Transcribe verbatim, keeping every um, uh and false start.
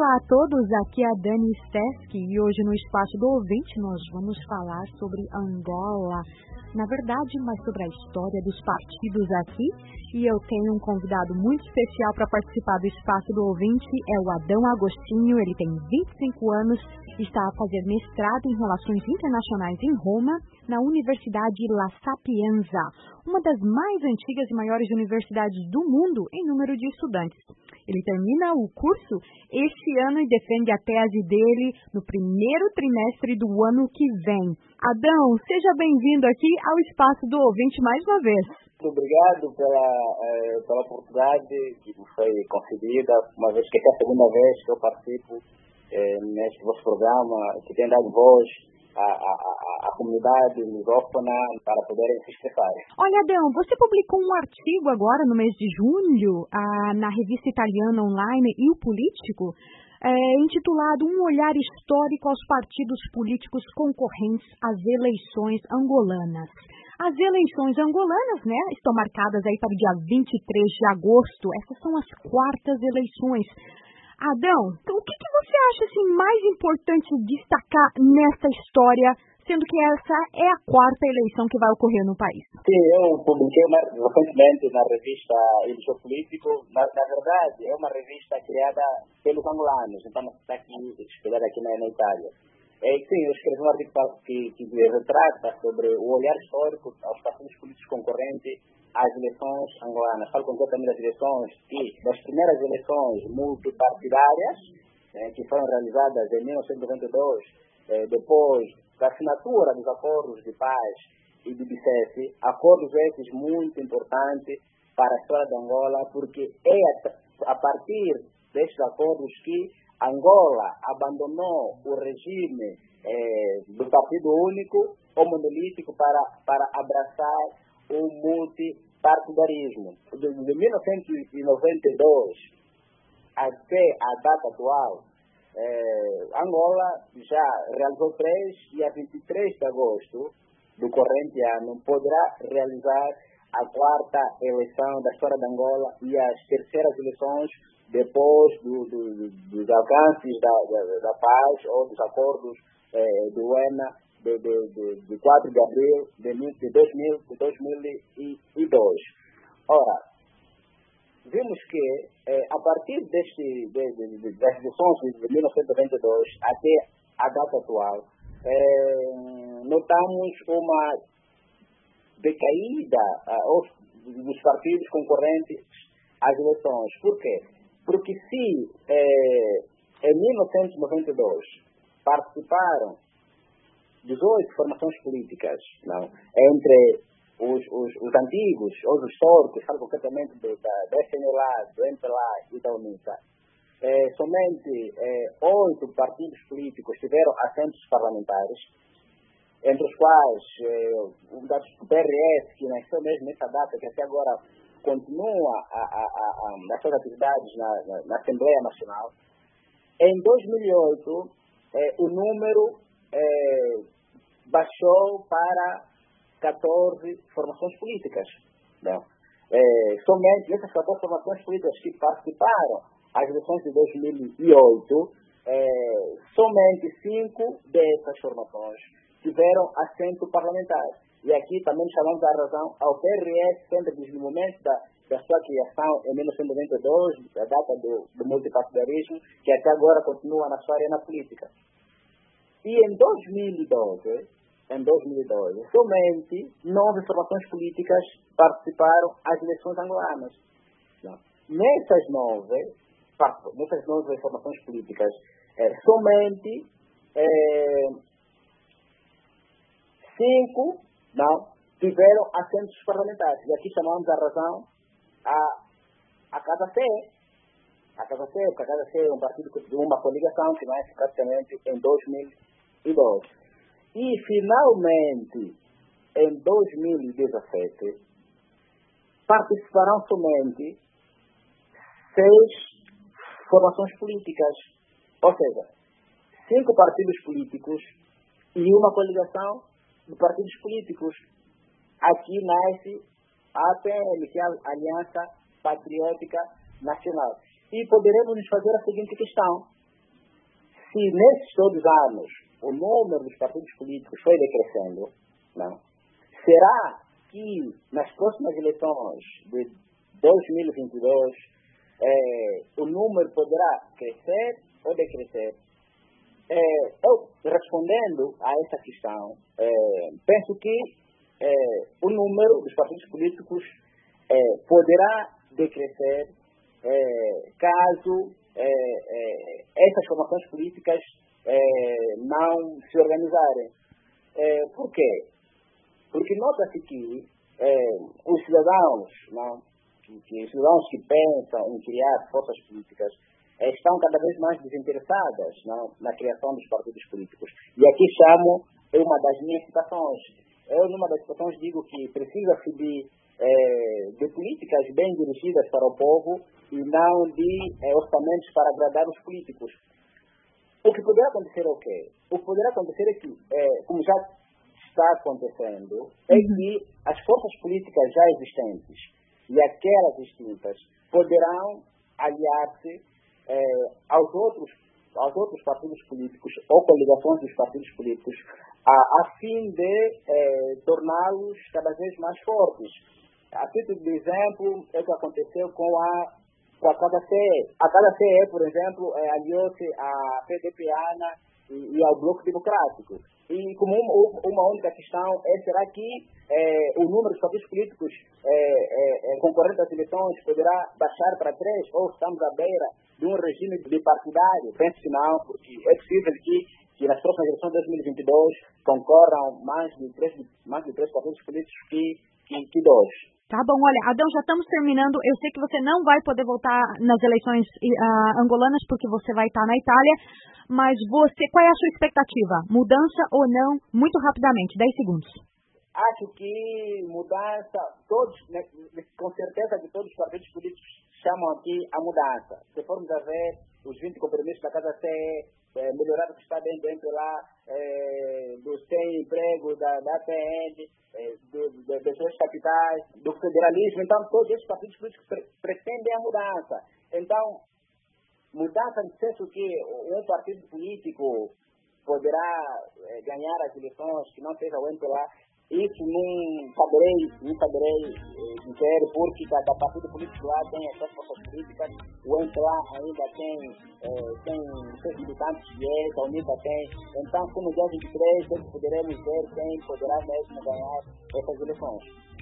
Olá a todos, aqui é a Dani Steski e hoje no Espaço do Ouvinte nós vamos falar sobre Angola, na verdade, mais sobre a história dos partidos aqui, e eu tenho um convidado muito especial para participar do Espaço do Ouvinte, é o Adão Agostinho. Ele tem vinte e cinco anos, está a fazer mestrado em Relações Internacionais em Roma, na Universidade La Sapienza, uma das mais antigas e maiores universidades do mundo em número de estudantes. Ele termina o curso este ano e defende a tese dele no primeiro trimestre do ano que vem. Adão, seja bem-vindo aqui ao Espaço do Ouvinte mais uma vez. Muito obrigado pela, eh, pela oportunidade que me foi concedida, uma vez que é a segunda vez que eu participo eh, neste vosso programa, que tem dado voz à, à, à comunidade lusófona para poderem se expressar. Olha, Adão, você publicou um artigo agora no mês de julho ah, na revista italiana online Il Politico, é, intitulado Um Olhar Histórico aos Partidos Políticos Concorrentes às Eleições Angolanas. As eleições angolanas, né, estão marcadas aí para o dia vinte e três de agosto. Essas são as quartas eleições. Adão, então, o que, que você acha assim, mais importante destacar nesta história, sendo que essa é a quarta eleição que vai ocorrer no país? Sim, eu publiquei uma, recentemente na revista Il Político. Na, na verdade, é uma revista criada pelos angolanos, então está aqui, espelhada aqui na, na Itália. É, sim, eu escrevi um artigo que, que retrata sobre o olhar histórico aos partidos políticos concorrentes às eleições angolanas. Falo concretamente das eleições e das primeiras eleições multipartidárias, eh, que foram realizadas em mil novecentos e noventa e dois, eh, depois da assinatura dos acordos de paz e de Bicesse, acordos esses muito importantes para a história de Angola, porque é a, a partir destes acordos que Angola abandonou o regime eh, do Partido Único ou monolítico para, para abraçar o multipartidarismo. De, de mil novecentos e noventa e dois até a data atual, eh, Angola já realizou três e a vinte e três de agosto do corrente ano poderá realizar a quarta eleição da história de Angola e as terceiras eleições depois do, do, dos alcances da, da, da paz ou dos acordos eh, do U E N A de, de, de, de quatro de abril de, de, dois mil, de dois mil e dois. Ora, vimos que eh, a partir deste, de, de, de, das eleições de mil novecentos e noventa e dois até a data atual, eh, notamos uma decaída uh, dos partidos concorrentes às eleições. Por quê? Porque se eh, em mil novecentos e noventa e dois participaram dezoito formações políticas, não, entre os, os, os antigos, os históricos, falo concretamente do, da, da F N L A, do M P L A e da UNITA, eh, somente eh, oito partidos políticos tiveram assentos parlamentares, entre os quais eh, o da P R S, que nasceu mesmo nessa data, que até agora continua a, a, a, a, nas suas atividades na, na, na Assembleia Nacional. Em dois mil e oito, eh, o número eh, baixou para catorze formações políticas. Não? Eh, somente essas catorze formações políticas que participaram às eleições de dois mil e oito, eh, somente cinco dessas formações tiveram assento parlamentar. E aqui também chamamos a razão ao P R S, sempre desde o momento da, da sua criação em mil novecentos e noventa e dois, a data do, do multipartidarismo, que até agora continua na sua arena política. E em dois mil e doze, em dois mil e doze, somente nove formações políticas participaram às eleições angolanas. Não. Nessas nove, nessas nove formações políticas, é, somente é, cinco não, tiveram assentos parlamentares. E aqui chamamos a razão a, a Casa C. A Casa C, porque a Casa C é um partido de uma coligação que nasce praticamente em dois mil e dois. E, finalmente, em dois mil e dezessete, participarão somente seis formações políticas. Ou seja, cinco partidos políticos e uma coligação de partidos políticos. Aqui nasce a A P N, que é a Aliança Patriótica Nacional. E poderemos nos fazer a seguinte questão. se nesses todos os anos o número dos partidos políticos foi decrescendo, não? Será que nas próximas eleições de dois mil e vinte e dois eh, o número poderá crescer ou decrescer? Eh, eu, respondendo a essa questão, eh, penso que eh, o número dos partidos políticos eh, poderá decrescer eh, caso eh, eh, essas formações políticas eh, não se organizarem. Eh, por quê? Porque nota-se que eh, os cidadãos, não, que, que os cidadãos que pensam em criar forças políticas eh, estão cada vez mais desinteressadas, não, na criação dos partidos políticos. E aqui chamo uma das minhas citações. Eu, numa das citações, digo que precisa-se de, eh, de políticas bem dirigidas para o povo e não de eh, orçamentos para agradar os políticos. O que poderá acontecer é o quê? O que poderá acontecer é que, eh, como já está acontecendo, é que as forças políticas já existentes e aquelas distintas poderão aliar-se eh, aos outros aos outros partidos políticos ou coligações dos partidos políticos a, a fim de eh, torná-los cada vez mais fortes. A título de exemplo, é o que aconteceu com a com a K D C E. A K D C E, por exemplo, eh, aliou-se à P D P A N A e, e ao Bloco Democrático. E como uma, uma única questão é, será que eh, o número de partidos políticos eh, eh, concorrentes às eleições poderá baixar para três, ou estamos à beira de um regime bipartidário? Penso que não, porque é possível que, que nas próximas eleições de dois mil e vinte e dois concorram mais de três, mais de três partidos políticos que, que, que dois. Tá bom, olha, Adão, já estamos terminando. Eu sei que você não vai poder votar nas eleições uh, angolanas porque você vai estar na Itália, mas você, qual é a sua expectativa? Mudança ou não? Muito rapidamente, dez segundos. Acho que mudança, todos, né, com certeza que todos os partidos políticos chamam aqui a mudança. Se formos a ver os vinte compromissos da Casa C E, é, melhorar o que está dentro, dentro lá, é, dos sem emprego, da, da A P N, é, do, do, das suas capitais, do federalismo. Então, todos esses partidos políticos pre pretendem a mudança. Então, mudança no senso que um partido político poderá é, ganhar as eleições, que não seja o M P L A, isso não saberei, não saberei eh, dizer, porque cada partido político lá tem as suas forças políticas, o M P L A ainda tem, eh, tem seus militantes fiéis, a UNITA tem. Então, como dia vinte e três, poderemos ver quem poderá mesmo ganhar essas eleições.